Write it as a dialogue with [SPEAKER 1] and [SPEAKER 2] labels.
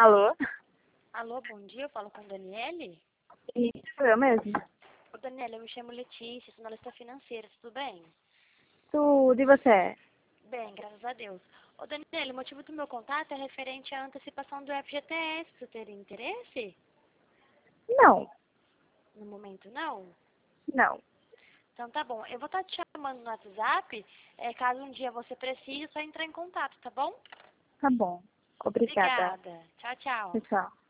[SPEAKER 1] Alô?
[SPEAKER 2] Alô, bom dia, eu falo com a Daniele?
[SPEAKER 1] Isso, eu mesmo.
[SPEAKER 2] Ô, Daniele, eu me chamo Letícia, sou analista financeira, tudo bem?
[SPEAKER 1] Tudo, e você?
[SPEAKER 2] Bem, graças a Deus. Ô, Daniele, o motivo do meu contato é referente à antecipação do FGTS, você teria interesse?
[SPEAKER 1] Não,
[SPEAKER 2] No momento, não?
[SPEAKER 1] não.
[SPEAKER 2] Então tá bom, eu vou estar te chamando no WhatsApp, caso um dia você precise, é só entrar em contato, tá bom?
[SPEAKER 1] Tá bom. Obrigada.
[SPEAKER 2] Obrigada. Tchau, tchau.
[SPEAKER 1] Tchau, tchau.